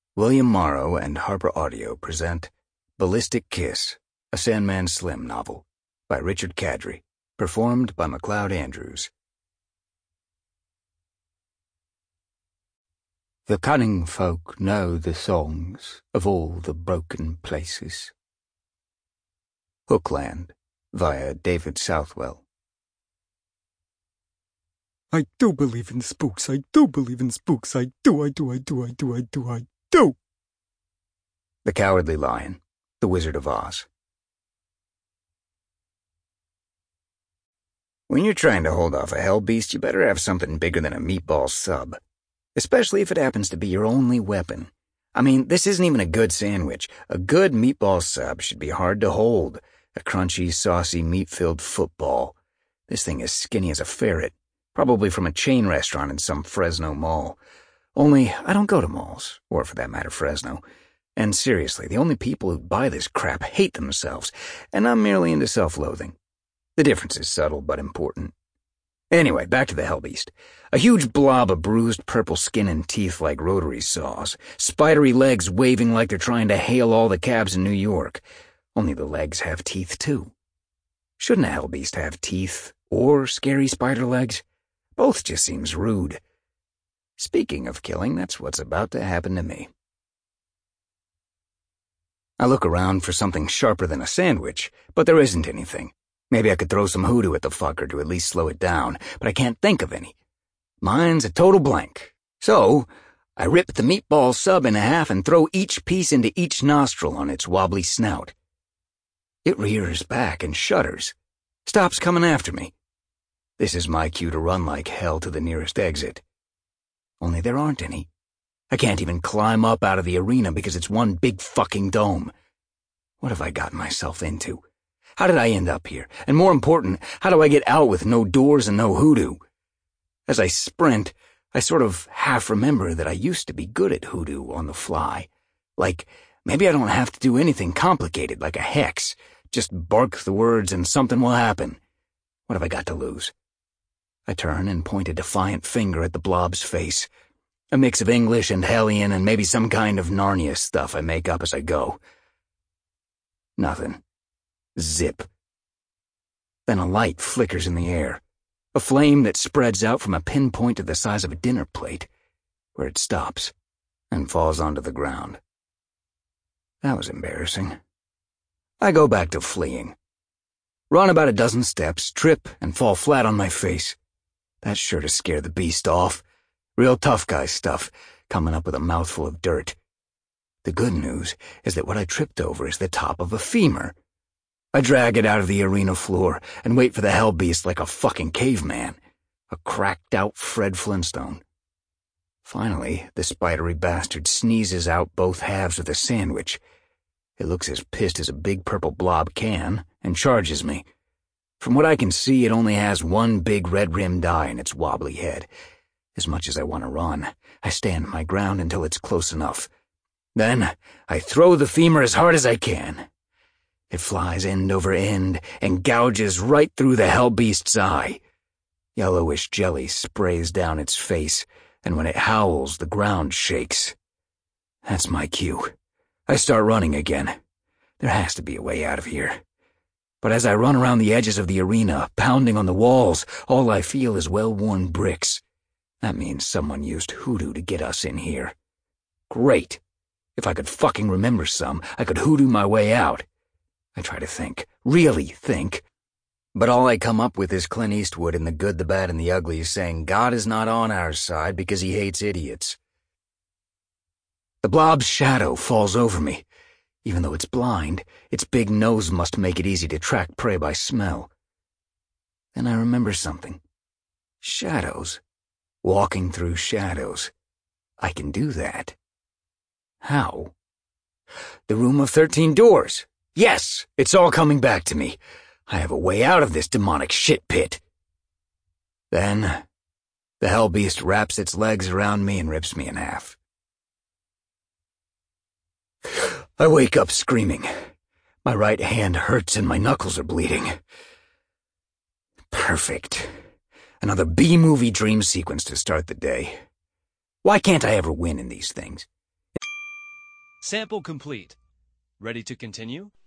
William Morrow and Harper Audio present Ballistic Kiss, a Sandman Slim novel, by Richard Kadrey, performed by MacLeod Andrews. The cunning folk know the songs of all the broken places. Hookland, via David Southwell. I do believe in spooks. I do believe in spooks. I do. The Cowardly Lion, The Wizard of Oz. When you're trying to hold off a hell beast, you better have something bigger than a meatball sub. Especially if it happens to be your only weapon. I mean, this isn't even a good sandwich. A good meatball sub should be hard to hold. A crunchy, saucy, meat-filled football. This thing is skinny as a ferret. Probably from a chain restaurant in some Fresno mall. Only, I don't go to malls, or for that matter, Fresno. And seriously, the only people who buy this crap hate themselves, and I'm merely into self-loathing. The difference is subtle but important. Anyway, back to the hellbeast. A huge blob of bruised purple skin and teeth like rotary saws. Spidery legs waving like they're trying to hail all the cabs in New York. Only the legs have teeth, too. Shouldn't a hellbeast have teeth, or scary spider legs? Both just seems rude. Speaking of killing, that's what's about to happen to me. I look around for something sharper than a sandwich, but there isn't anything. Maybe I could throw some hoodoo at the fucker to at least slow it down, but I can't think of any. Mine's a total blank. So, I rip the meatball sub in half and throw each piece into each nostril on its wobbly snout. It rears back and shudders. Stops coming after me. This is my cue to run like hell to the nearest exit. Only there aren't any. I can't even climb up out of the arena because it's one big fucking dome. What have I gotten myself into? How did I end up here? And more important, how do I get out with no doors and no hoodoo? As I sprint, I sort of half remember that I used to be good at hoodoo on the fly. Like, maybe I don't have to do anything complicated like a hex. Just bark the words and something will happen. What have I got to lose? I turn and point a defiant finger at the blob's face. A mix of English and Hellion and maybe some kind of Narnia stuff I make up as I go. Nothing. Zip. Then a light flickers in the air. A flame that spreads out from a pinpoint to the size of a dinner plate, where it stops and falls onto the ground. That was embarrassing. I go back to fleeing. Run about a dozen steps, trip, and fall flat on my face. That's sure to scare the beast off. Real tough guy stuff, coming up with a mouthful of dirt. The good news is that what I tripped over is the top of a femur. I drag it out of the arena floor and wait for the hellbeast like a fucking caveman. A cracked-out Fred Flintstone. Finally, the spidery bastard sneezes out both halves of the sandwich. It looks as pissed as a big purple blob can, and charges me. From what I can see, it only has one big red-rimmed eye in its wobbly head. As much as I want to run, I stand my ground until it's close enough. Then, I throw the femur as hard as I can. It flies end over end and gouges right through the hellbeast's eye. Yellowish jelly sprays down its face, and when it howls, the ground shakes. That's my cue. I start running again. There has to be a way out of here. But as I run around the edges of the arena, pounding on the walls, all I feel is well-worn bricks. That means someone used hoodoo to get us in here. Great. If I could fucking remember some, I could hoodoo my way out. I try to think, really think. But all I come up with is Clint Eastwood in The Good, the Bad, and the Ugly saying God is not on our side because he hates idiots. The blob's shadow falls over me. Even though it's blind, its big nose must make it easy to track prey by smell. Then I remember something. Shadows. Walking through shadows. I can do that. How? The Room of 13 Doors. Yes, it's all coming back to me. I have a way out of this demonic shit pit. Then, the hellbeast wraps its legs around me and rips me in half. I wake up screaming. My right hand hurts and my knuckles are bleeding. Perfect. Another B-movie dream sequence to start the day. Why can't I ever win in these things? Sample complete. Ready to continue?